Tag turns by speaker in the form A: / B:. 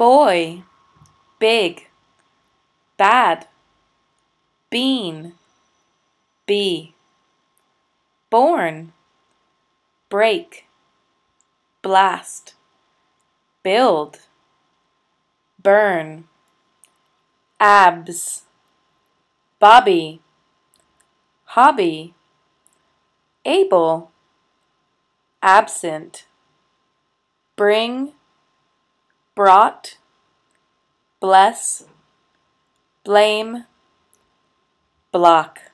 A: boy, big, bad, bean, bee, born, break, blast, build, burn, abs, Bobby, hobby, able, absent, bring, brought, bless, blame, block.